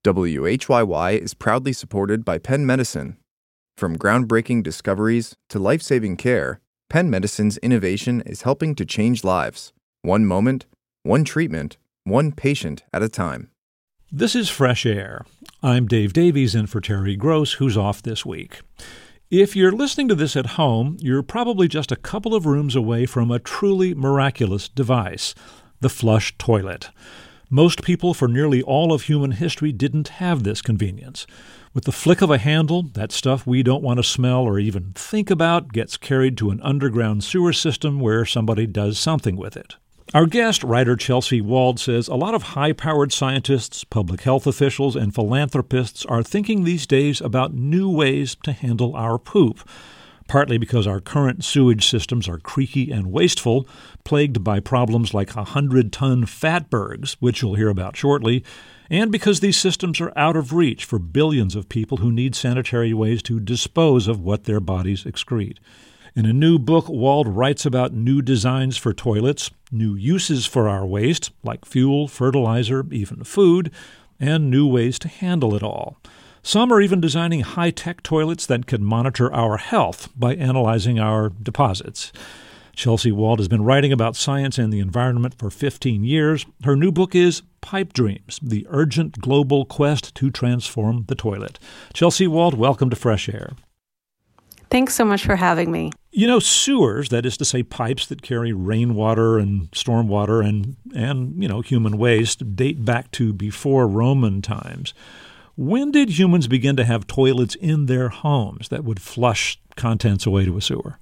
WHYY is proudly supported by Penn Medicine. From groundbreaking discoveries to life-saving care, Penn Medicine's innovation is helping to change lives. One moment, one treatment, one patient at a time. This is Fresh Air. I'm Dave Davies in for Terry Gross, who's off this week. If you're listening to this at home, you're probably just a couple of rooms away from a truly miraculous device, the flush toilet. Most people for nearly all of human history didn't have this convenience. With the flick of a handle, that stuff we don't want to smell or even think about gets carried to an underground sewer system where somebody does something with it. Our guest, writer Chelsea Wald, says a lot of high-powered scientists, public health officials, and philanthropists are thinking these days about new ways to handle our poop, partly because our current sewage systems are creaky and wasteful, plagued by problems like 100-ton fatbergs, which you'll hear about shortly, and because these systems are out of reach for billions of people who need sanitary ways to dispose of what their bodies excrete. In a new book, Wald writes about new designs for toilets, new uses for our waste, like fuel, fertilizer, even food, and new ways to handle it all. Some are even designing high-tech toilets that can monitor our health by analyzing our deposits. Chelsea Wald has been writing about science and the environment for 15 years. Her new book is Pipe Dreams, the urgent global quest to transform the toilet. Chelsea Wald, welcome to Fresh Air. Thanks so much for having me. You know, sewers, that is to say pipes that carry rainwater and stormwater and human waste, date back to before Roman times. When did humans begin to have toilets in their homes that would flush contents away to a sewer?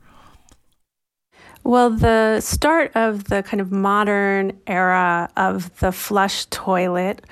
Well, the start of the kind of modern era of the flush toilet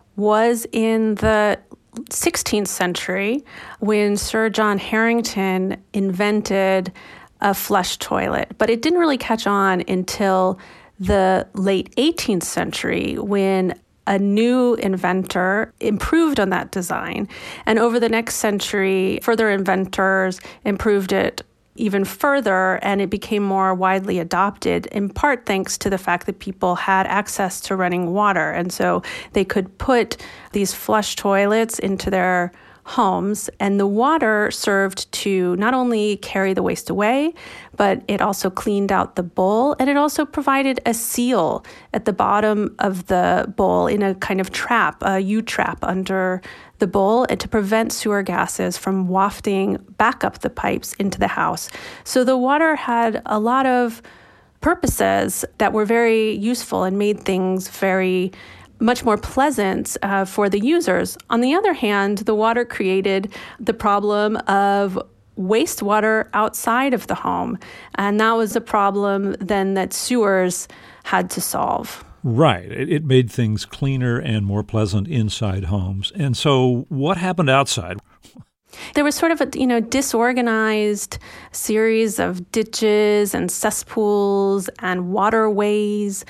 was in the 16th century when Sir John Harington invented a flush toilet. But it didn't really catch on until the late 18th century when a new inventor improved on that design. And over the next century, further inventors improved it even further, and it became more widely adopted, in part thanks to the fact that people had access to running water. And so they could put these flush toilets into their homes, and the water served to not only carry the waste away, but it also cleaned out the bowl, and it also provided a seal at the bottom of the bowl in a kind of trap, a U-trap under the bowl, and to prevent sewer gases from wafting back up the pipes into the house. So the water had a lot of purposes that were very useful and made things very much more pleasant for the users. On the other hand, the water created the problem of wastewater outside of the home. And that was a problem then that sewers had to solve. Right. It made things cleaner and more pleasant inside homes. And so what happened outside? There was sort of a, disorganized series of ditches and cesspools and waterways.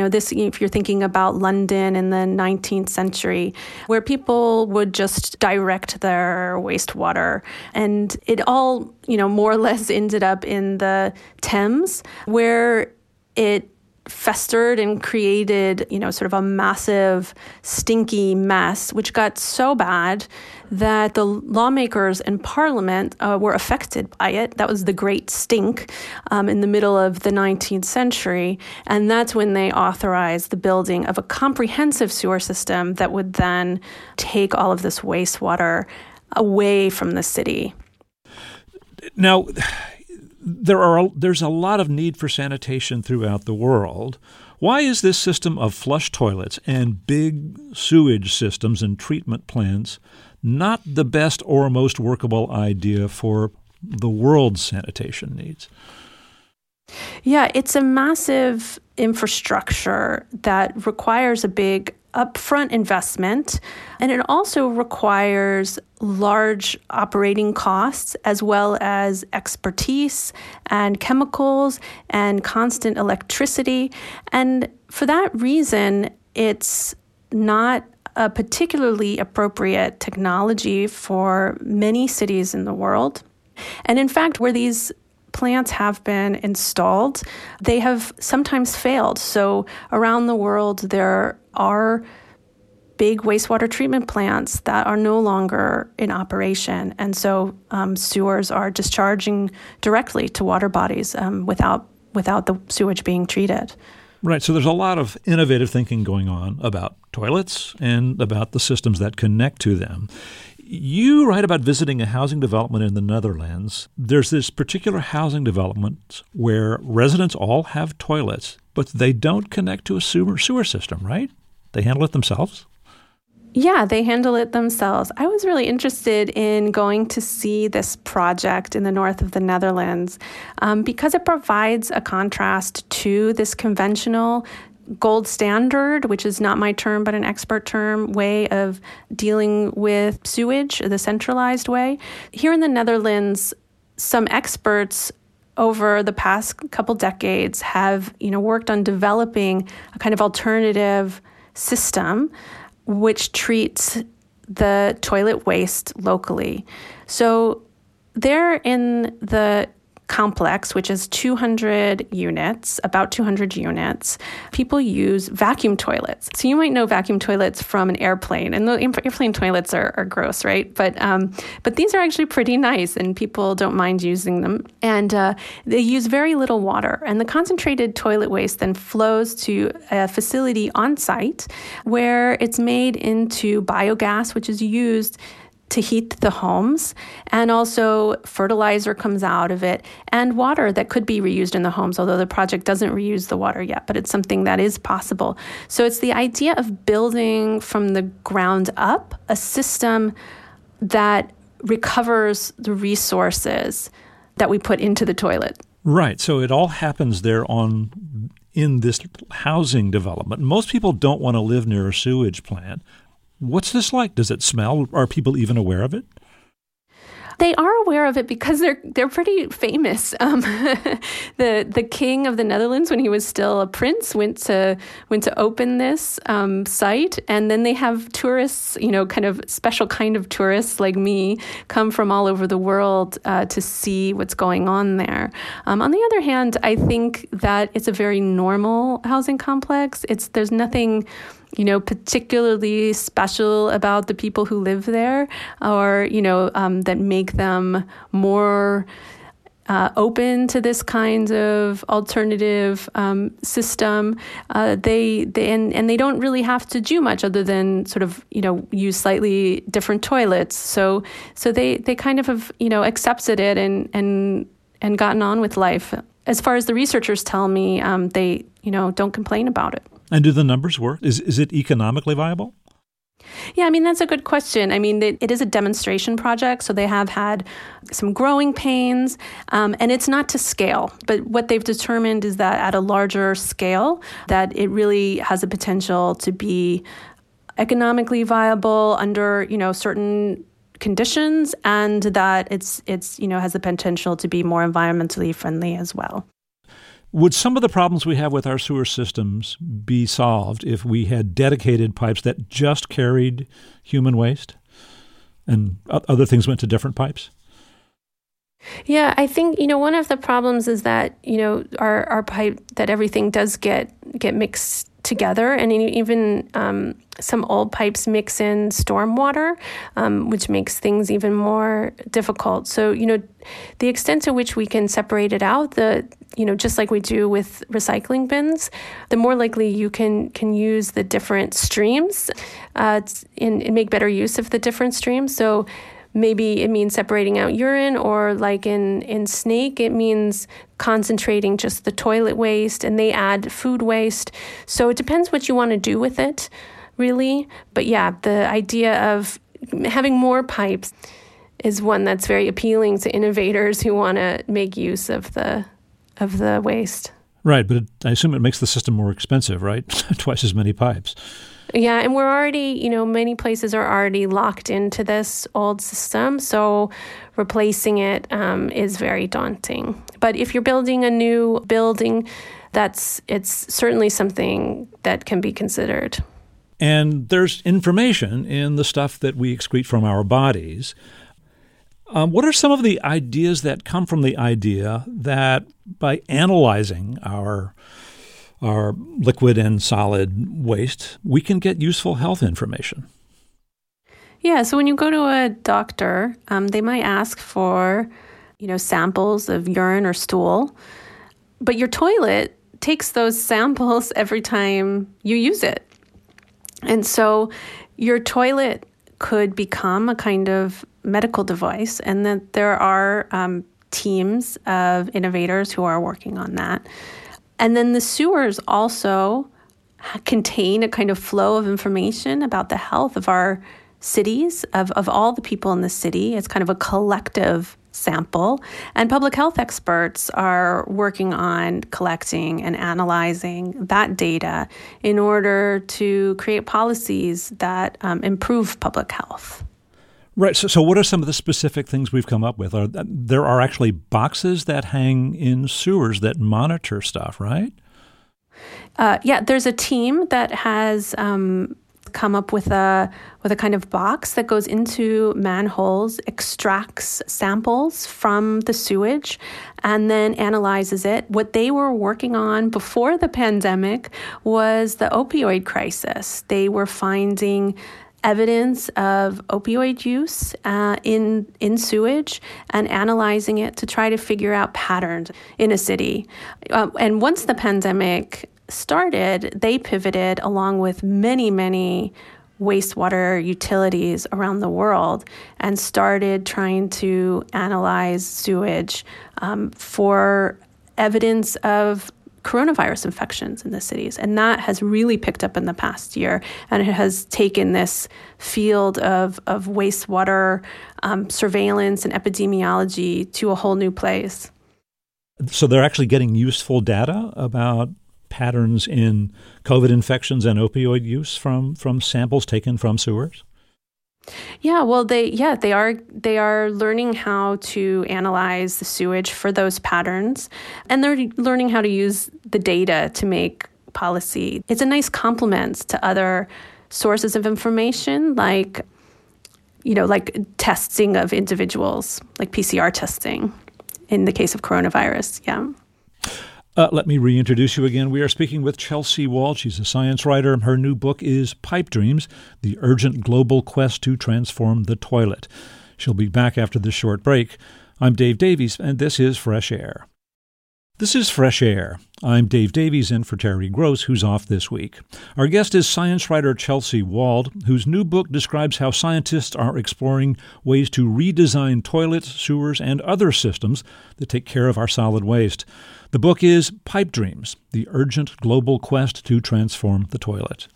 If you're thinking about London in the 19th century, where people would just direct their wastewater. And it all, more or less ended up in the Thames, where it festered and created, sort of a massive, stinky mess, which got so bad that the lawmakers in Parliament were affected by it. That was the Great Stink in the middle of the 19th century. And that's when they authorized the building of a comprehensive sewer system that would then take all of this wastewater away from the city. Now, there's a lot of need for sanitation throughout the world. Why is this system of flush toilets and big sewage systems and treatment plants not the best or most workable idea for the world's sanitation needs? Yeah, it's a massive infrastructure that requires a big upfront investment, and it also requires large operating costs as well as expertise and chemicals and constant electricity. And for that reason, it's not a particularly appropriate technology for many cities in the world. And in fact, where these plants have been installed, they have sometimes failed. So around the world, there are big wastewater treatment plants that are no longer in operation. And so sewers are discharging directly to water bodies without the sewage being treated. Right. So there's a lot of innovative thinking going on about toilets and about the systems that connect to them. You write about visiting a housing development in the Netherlands. There's this particular housing development where residents all have toilets, but they don't connect to a sewer system, right? They handle it themselves? Yeah, they handle it themselves. I was really interested in going to see this project in the north of the Netherlands because it provides a contrast to this conventional gold standard, which is not my term, but an expert term, way of dealing with sewage, the centralized way. Here in the Netherlands, some experts over the past couple decades have, worked on developing a kind of alternative system which treats the toilet waste locally. So they're in the complex, which is 200 units, about 200 units. People use vacuum toilets. So you might know vacuum toilets from an airplane, and the airplane toilets are gross, right? But these are actually pretty nice, and people don't mind using them. And they use very little water, and the concentrated toilet waste then flows to a facility on site where it's made into biogas, which is used to heat the homes, and also fertilizer comes out of it, and water that could be reused in the homes, although the project doesn't reuse the water yet, but it's something that is possible. So it's the idea of building from the ground up a system that recovers the resources that we put into the toilet. Right. So it all happens there in this housing development. Most people don't want to live near a sewage plant. What's this like? Does it smell? Are people even aware of it? They are aware of it because they're pretty famous. The king of the Netherlands, when he was still a prince, went to open this site, and then they have tourists, kind of special kind of tourists like me, come from all over the world to see what's going on there. On the other hand, I think that it's a very normal housing complex. There's nothing particularly special about the people who live there, or, that make them more open to this kind of alternative system. They don't really have to do much other than sort of, use slightly different toilets. So they kind of have, accepted it and gotten on with life. As far as the researchers tell me, they, don't complain about it. And do the numbers work? Is it economically viable? Yeah, that's a good question. It is a demonstration project, so they have had some growing pains, and it's not to scale. But what they've determined is that at a larger scale, that it really has a potential to be economically viable under, certain conditions, and that it's has the potential to be more environmentally friendly as well. Would some of the problems we have with our sewer systems be solved if we had dedicated pipes that just carried human waste and other things went to different pipes? Yeah, I think, one of the problems is that, our pipe, that everything does get mixed together, and even some old pipes mix in stormwater, which makes things even more difficult. So, the extent to which we can separate it out, just like we do with recycling bins, the more likely you can use the different streams and make better use of the different streams. So maybe it means separating out urine, or like in Snake, it means concentrating just the toilet waste, and they add food waste. So it depends what you want to do with it, really. But yeah, the idea of having more pipes is one that's very appealing to innovators who want to make use of the waste. Right, but I assume it makes the system more expensive, right? Twice as many pipes. Yeah, and we're already, many places are already locked into this old system, so replacing it is very daunting. But if you're building a new building, it's certainly something that can be considered. And there's information in the stuff that we excrete from our bodies. What are some of the ideas that come from the idea that by analyzing our our liquid and solid waste, we can get useful health information. Yeah, so when you go to a doctor, they might ask for, samples of urine or stool, but your toilet takes those samples every time you use it. And so your toilet could become a kind of medical device, and that there are teams of innovators who are working on that. And then the sewers also contain a kind of flow of information about the health of our cities, of all the people in the city. It's kind of a collective sample. And public health experts are working on collecting and analyzing that data in order to create policies that improve public health. Right. So what are some of the specific things we've come up with? There are actually boxes that hang in sewers that monitor stuff, right? There's a team that has come up with a kind of box that goes into manholes, extracts samples from the sewage, and then analyzes it. What they were working on before the pandemic was the opioid crisis. They were finding evidence of opioid use in sewage and analyzing it to try to figure out patterns in a city. And once the pandemic started, they pivoted along with many, many wastewater utilities around the world and started trying to analyze sewage for evidence of coronavirus infections in the cities. And that has really picked up in the past year. And it has taken this field of wastewater surveillance and epidemiology to a whole new place. So they're actually getting useful data about patterns in COVID infections and opioid use from samples taken from sewers? Yeah, well, they are learning how to analyze the sewage for those patterns, and they're learning how to use the data to make policy. It's a nice complement to other sources of information, like testing of individuals, like PCR testing in the case of coronavirus. Yeah. Let me reintroduce you again. We are speaking with Chelsea Wald. She's a science writer. Her new book is Pipe Dreams, The Urgent Global Quest to Transform the Toilet. She'll be back after this short break. I'm Dave Davies, and this is Fresh Air. This is Fresh Air. I'm Dave Davies in for Terry Gross, who's off this week. Our guest is science writer Chelsea Wald, whose new book describes how scientists are exploring ways to redesign toilets, sewers, and other systems that take care of our solid waste. The book is Pipe Dreams, The Urgent Global Quest to Transform the Toilet.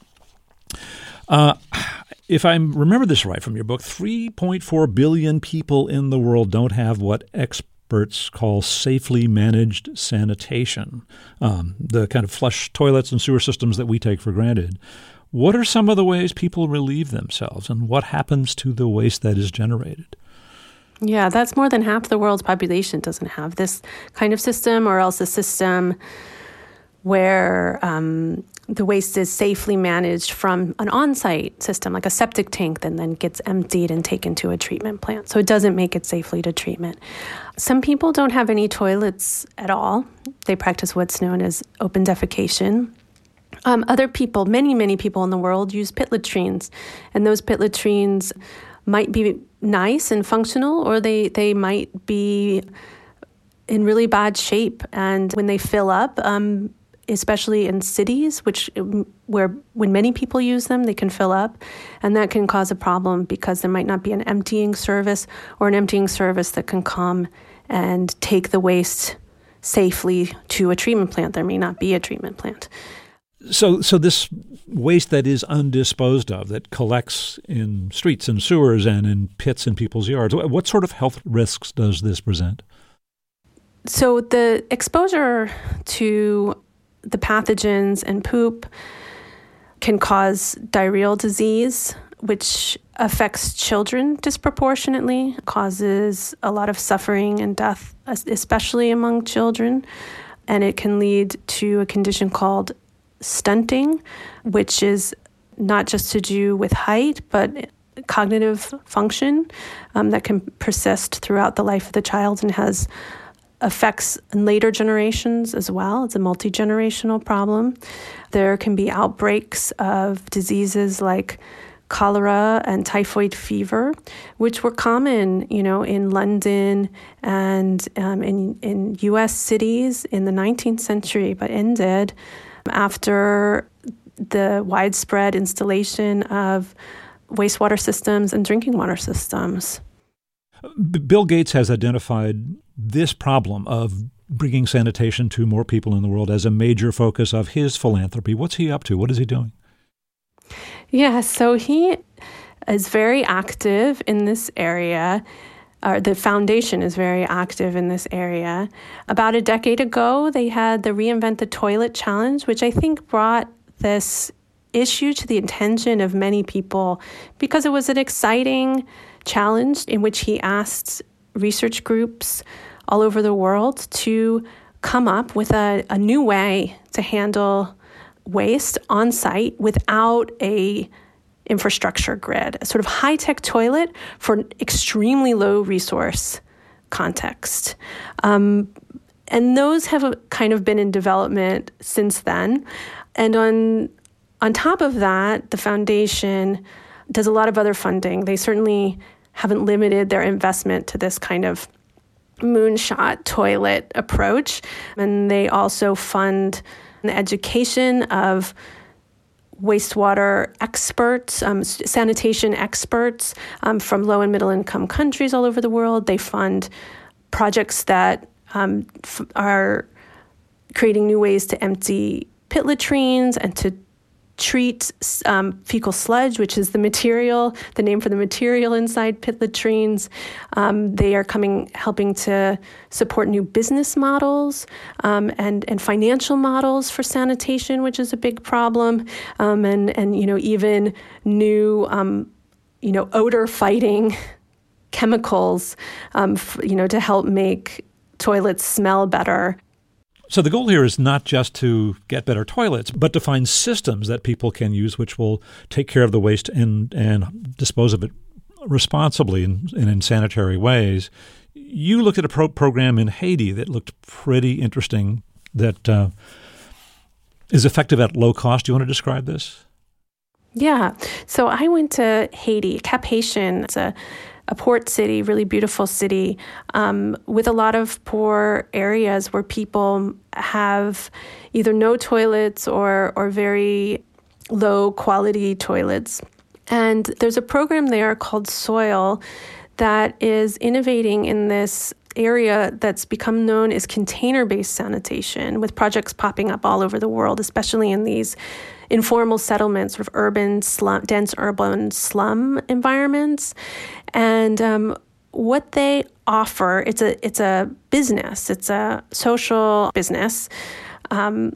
If I remember this right from your book, 3.4 billion people in the world don't have what experts call safely managed sanitation, the kind of flush toilets and sewer systems that we take for granted. What are some of the ways people relieve themselves, and what happens to the waste that is generated? Yeah, that's more than half the world's population doesn't have this kind of system, or else a system where the waste is safely managed from an on-site system, like a septic tank, that then gets emptied and taken to a treatment plant. So it doesn't make it safely to treatment. Some people don't have any toilets at all. They practice what's known as open defecation. Other people, many people in the world use pit latrines, and those pit latrines might be nice and functional, or they might be in really bad shape. And when they fill up, especially in cities, where when many people use them, they can fill up, and that can cause a problem because there might not be an emptying service or an emptying service that can come and take the waste safely to a treatment plant. There may not be a treatment plant. So this waste that is undisposed of, that collects in streets and sewers and in pits in people's yards, what sort of health risks does this present? So the exposure to the pathogens in poop can cause diarrheal disease, which affects children disproportionately, causes a lot of suffering and death, especially among children. And it can lead to a condition called stunting, which is not just to do with height, but cognitive function that can persist throughout the life of the child and has affects later generations as well. It's a multi-generational problem. There can be outbreaks of diseases like cholera and typhoid fever, which were common, in London and in U.S. cities in the 19th century, but ended after the widespread installation of wastewater systems and drinking water systems. Bill Gates has identified this problem of bringing sanitation to more people in the world as a major focus of his philanthropy. What's he up to? What is he doing? Yeah, so he is very active in this area. The foundation is very active in this area. About a decade ago, they had the Reinvent the Toilet Challenge, which I think brought this issue to the attention of many people because it was an exciting challenge in which he asked research groups all over the world to come up with a new way to handle waste on site without a infrastructure grid, a sort of high-tech toilet for extremely low resource context. And those have kind of been in development since then. And on top of that, the foundation does a lot of other funding. They certainly haven't limited their investment to this kind of moonshot toilet approach. And they also fund the education of wastewater experts, sanitation experts from low and middle income countries all over the world. They fund projects that are creating new ways to empty pit latrines and to treat fecal sludge, which is the name for the material inside pit latrines. They are helping to support new business models and financial models for sanitation, which is a big problem, and even new odor fighting chemicals, to help make toilets smell better. So the goal here is not just to get better toilets, but to find systems that people can use which will take care of the waste and dispose of it responsibly and in sanitary ways. You looked at a program in Haiti that looked pretty interesting that is effective at low cost. Do you want to describe this? Yeah. So I went to Haiti, Cap-Haïtien. It's a port city, really beautiful city, with a lot of poor areas where people have either no toilets or very low quality toilets. And there's a program there called Soil that is innovating in this area that's become known as container-based sanitation, with projects popping up all over the world, especially in these informal settlements, sort of urban slum, dense urban slum environments. And what they offer, it's a business, it's a social business, and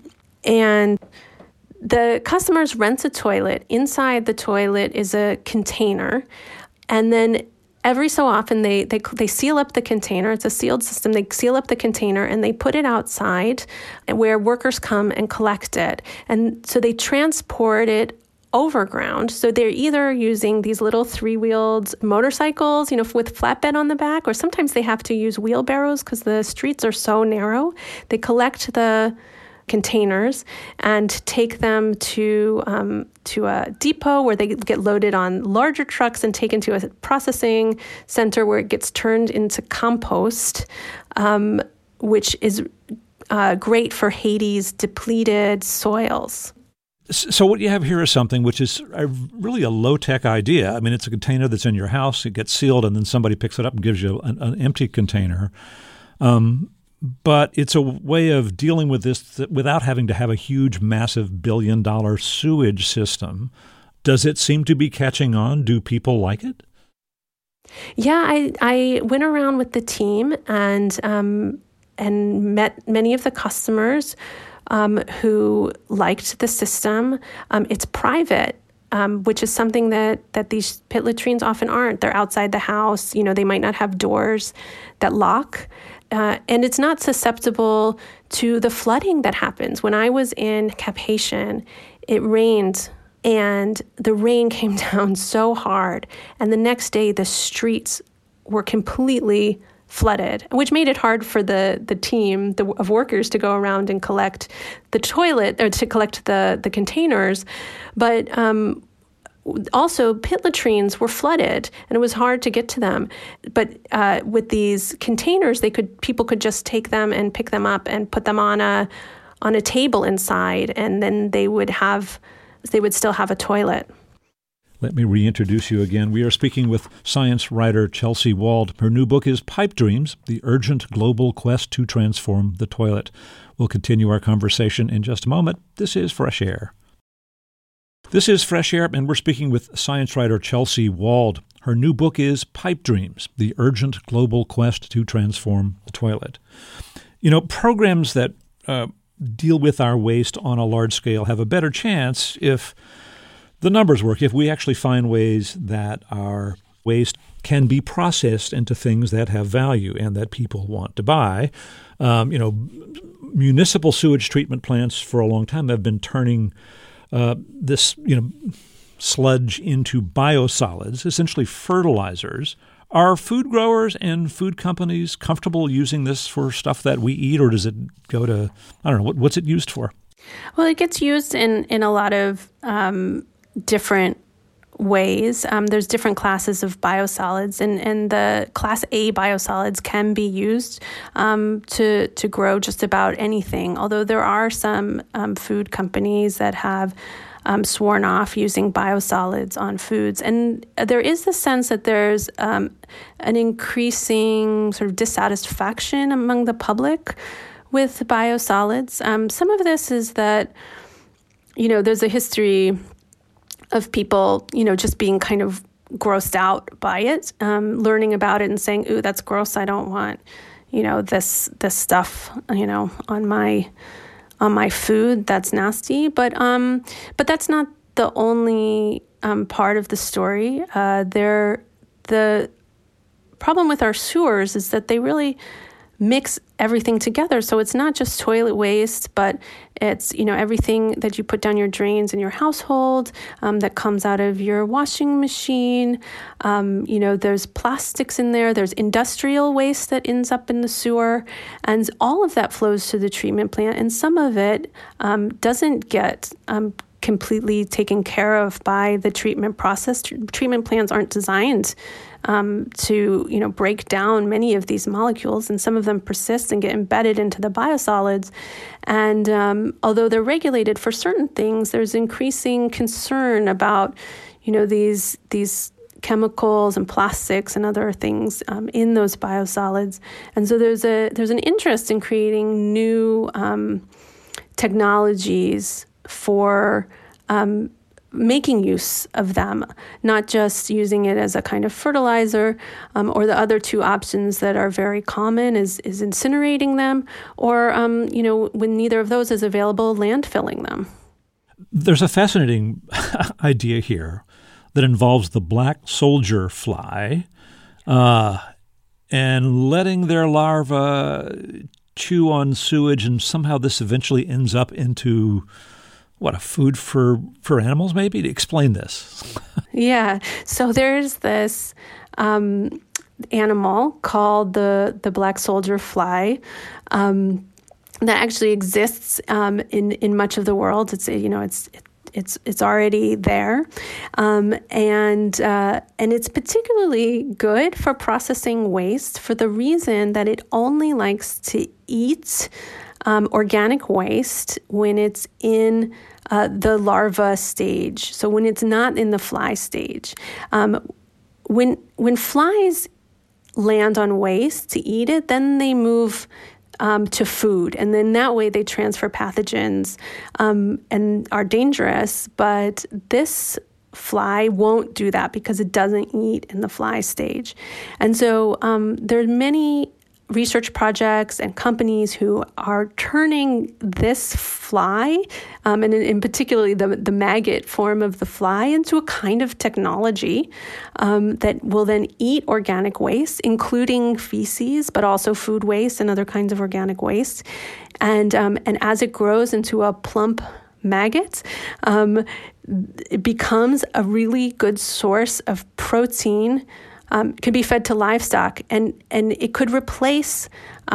the customers rent a toilet. Inside the toilet is a container, and then every so often they seal up the container. It's a sealed system. They seal up the container and they put it outside where workers come and collect it. And so they transport it overground. So they're either using these little 3-wheeled motorcycles, with flatbed on the back, or sometimes they have to use wheelbarrows because the streets are so narrow. They collect the containers and take them to a depot where they get loaded on larger trucks and taken to a processing center where it gets turned into compost, which is great for Haiti's depleted soils. So what you have here is something which is really a low-tech idea. I mean, it's a container that's in your house. It gets sealed, and then somebody picks it up and gives you an empty container. But it's a way of dealing with this without having to have a huge, massive billion-dollar sewage system. Does it seem to be catching on? Do people like it? Yeah, I went around with the team and met many of the customers who liked the system. It's private, which is something that these pit latrines often aren't. They're outside the house. They might not have doors that lock. And it's not susceptible to the flooding that happens. When I was in Cap-Haïtien, it rained, and the rain came down so hard. And the next day, the streets were completely flooded, which made it hard for the team of workers to go around and collect the toilet or to collect the containers. But also, pit latrines were flooded, and it was hard to get to them. But with these containers, people could just take them and pick them up and put them on a table inside, and then they would still have a toilet. Let me reintroduce you again. We are speaking with science writer Chelsea Wald. Her new book is Pipe Dreams, The Urgent Global Quest to Transform the Toilet. We'll continue our conversation in just a moment. This is Fresh Air. This is Fresh Air, and we're speaking with science writer Chelsea Wald. Her new book is Pipe Dreams, The Urgent Global Quest to Transform the Toilet. You know, programs that deal with our waste on a large scale have a better chance if the numbers work, if we actually find ways that our waste can be processed into things that have value and that people want to buy. Municipal sewage treatment plants for a long time have been turning this sludge into biosolids, essentially fertilizers. Are food growers and food companies comfortable using this for stuff that we eat, or does it go to, I don't know, what's it used for? Well, it gets used in a lot of different ways. There's different classes of biosolids, and the Class A biosolids can be used to grow just about anything, although there are some food companies that have sworn off using biosolids on foods. And there is the sense that there's an increasing sort of dissatisfaction among the public with biosolids. Some of this is that, there's a history of people, just being kind of grossed out by it, learning about it and saying, "Ooh, that's gross. I don't want, this stuff, on my food. That's nasty." But that's not the only part of the story. The problem with our sewers is that they really mix everything together. So it's not just toilet waste, but it's, everything that you put down your drains in your household, that comes out of your washing machine. There's plastics in there. There's industrial waste that ends up in the sewer. And all of that flows to the treatment plant. And some of it doesn't get completely taken care of by the treatment process. Treatment plants aren't designed to break down many of these molecules, and some of them persist and get embedded into the biosolids. And although they're regulated for certain things, there's increasing concern about these chemicals and plastics and other things in those biosolids. And so there's an interest in creating new technologies for making use of them, not just using it as a kind of fertilizer, or the other two options that are very common is incinerating them, or, when neither of those is available, landfilling them. There's a fascinating idea here that involves the black soldier fly and letting their larvae chew on sewage, and somehow this eventually ends up into a food for animals, maybe? To explain this. Yeah. So there's this animal called the black soldier fly that actually exists in much of the world. It's already there, and it's particularly good for processing waste for the reason that it only likes to eat organic waste when it's in the larva stage. So when it's not in the fly stage. When flies land on waste to eat it, then they move to food. And then that way they transfer pathogens and are dangerous. But this fly won't do that because it doesn't eat in the fly stage. And so there are many research projects and companies who are turning this fly, and in particularly the maggot form of the fly, into a kind of technology that will then eat organic waste, including feces, but also food waste and other kinds of organic waste. And as it grows into a plump maggot, it becomes a really good source of protein could be fed to livestock, and it could replace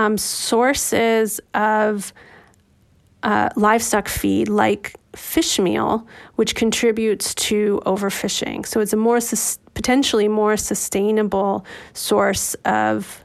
sources of livestock feed like fish meal, which contributes to overfishing. So it's a potentially more sustainable source of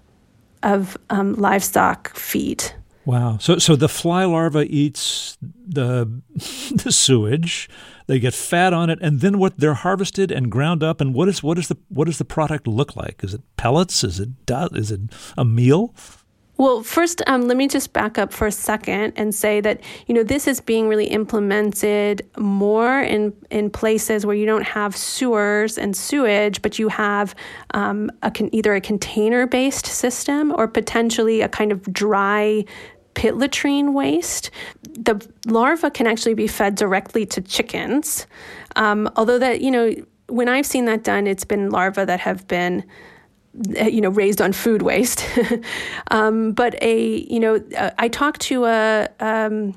livestock feed. Wow. So the fly larva eats the sewage. They get fat on it, and then they're harvested and ground up. And what does the product look like? Is it pellets? Is it a meal? Well, first, let me just back up for a second and say that, this is being really implemented more in places where you don't have sewers and sewage, but you have either a container-based system or potentially a kind of dry pit latrine waste. The larva can actually be fed directly to chickens, although that, when I've seen that done, it's been larvae that have been raised on food waste. But I talked to an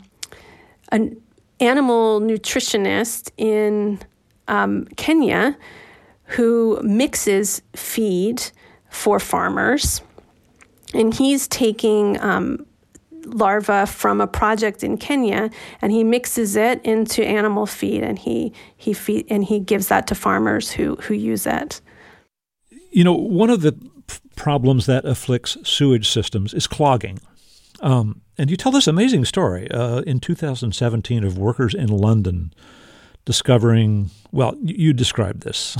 animal nutritionist in Kenya who mixes feed for farmers, and he's taking larvae from a project in Kenya, and he mixes it into animal feed, and he gives that to farmers who use it. One of the problems that afflicts sewage systems is clogging. And you tell this amazing story in 2017 of workers in London discovering, you described this.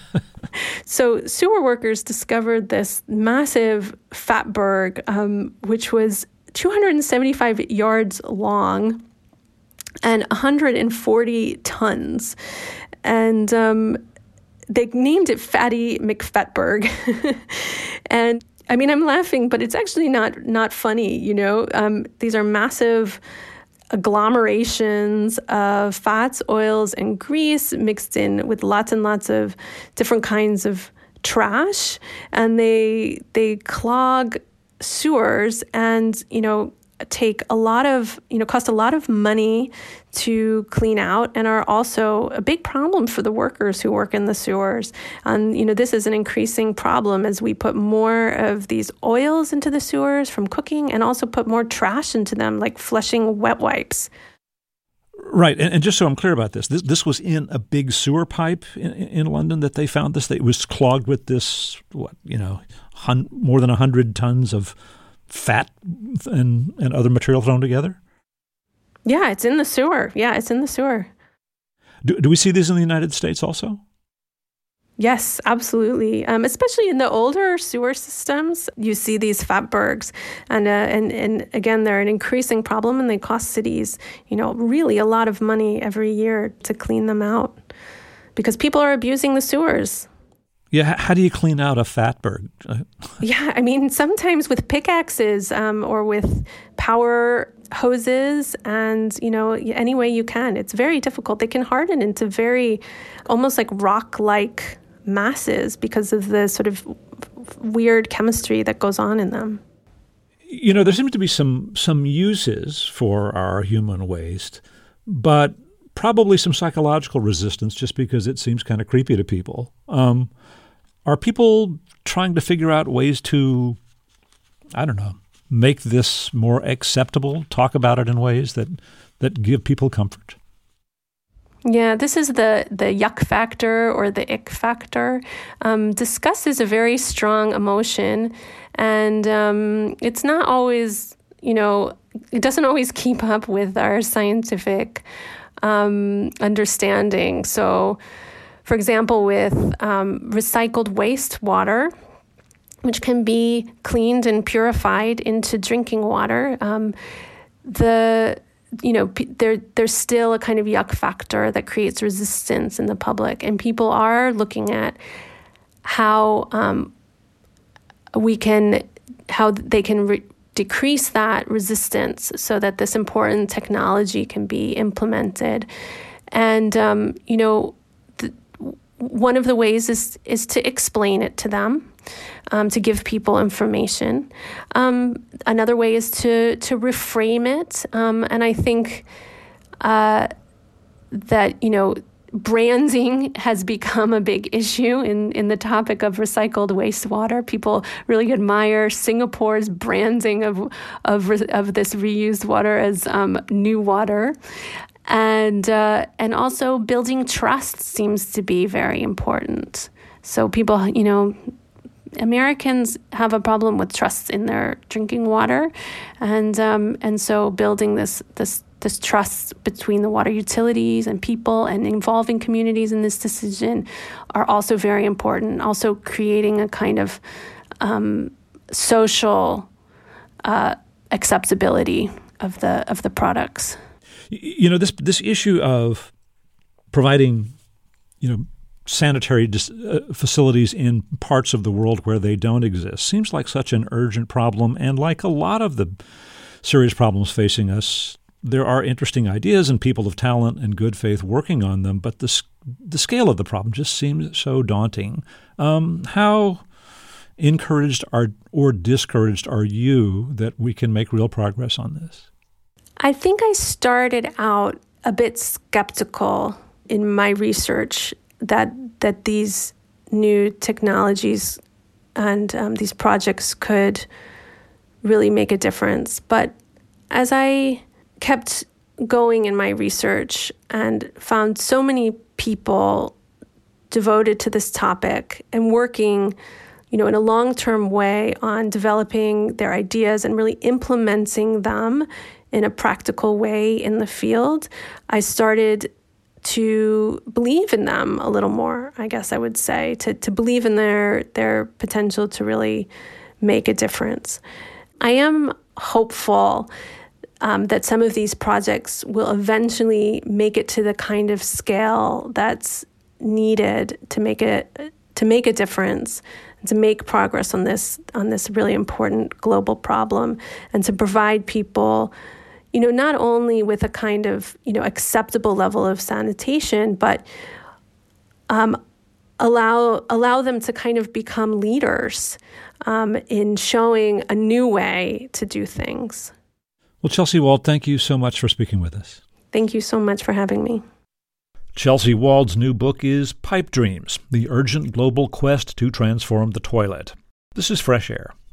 So sewer workers discovered this massive fatberg, which was 275 yards long and 140 tons. And they named it Fatty McFatberg. And I mean, I'm laughing, but it's actually not funny, These are massive agglomerations of fats, oils, and grease mixed in with lots and lots of different kinds of trash. And they clog sewers and, take a lot of, cost a lot of money to clean out, and are also a big problem for the workers who work in the sewers. And, this is an increasing problem as we put more of these oils into the sewers from cooking, and also put more trash into them, like flushing wet wipes. Right. And just so I'm clear about this was in a big sewer pipe in London that they found this. It was clogged with this, more than 100 tons of fat and other material thrown together? Yeah, it's in the sewer. Do we see these in the United States also? Yes, absolutely. Especially in the older sewer systems, you see these fatbergs, and again, they're an increasing problem, and they cost cities, really a lot of money every year to clean them out, because people are abusing the sewers. Yeah, how do you clean out a fatberg? Yeah, I mean, sometimes with pickaxes or with power hoses, and, any way you can. It's very difficult. They can harden into very, almost like rock-like masses because of the sort of weird chemistry that goes on in them. There seems to be some uses for our human waste, but probably some psychological resistance just because it seems kind of creepy to people. Are people trying to figure out ways to, make this more acceptable, talk about it in ways that give people comfort? Yeah, this is the yuck factor or the ick factor. Disgust is a very strong emotion, and it's not always, it doesn't always keep up with our scientific understanding. So, for example, with recycled wastewater, which can be cleaned and purified into drinking water, there's still a kind of yuck factor that creates resistance in the public, and people are looking at how they can decrease that resistance so that this important technology can be implemented. And one of the ways is to explain it to them, to give people information. Another way is to reframe it. And I think that, branding has become a big issue in the topic of recycled wastewater. People really admire Singapore's branding of this reused water as new water. And also building trust seems to be very important. So people, Americans have a problem with trust in their drinking water, and so building this trust between the water utilities and people and involving communities in this decision are also very important. Also creating a kind of social acceptability of the products. This issue of providing, sanitary facilities in parts of the world where they don't exist seems like such an urgent problem. And like a lot of the serious problems facing us, there are interesting ideas and people of talent and good faith working on them, but the scale of the problem just seems so daunting. How encouraged or discouraged are you that we can make real progress on this? I think I started out a bit skeptical in my research that these new technologies and these projects could really make a difference. But as I kept going in my research and found so many people devoted to this topic and working, in a long-term way on developing their ideas and really implementing them in a practical way in the field, I started to believe in them a little more, I guess I would say, to believe in their potential to really make a difference. I am hopeful that some of these projects will eventually make it to the kind of scale that's needed to make a difference, and to make progress on this really important global problem, and to provide people, not only with a kind of, acceptable level of sanitation, but allow them to kind of become leaders in showing a new way to do things. Well, Chelsea Wald, thank you so much for speaking with us. Thank you so much for having me. Chelsea Wald's new book is Pipe Dreams: The Urgent Global Quest to Transform the Toilet. This is Fresh Air.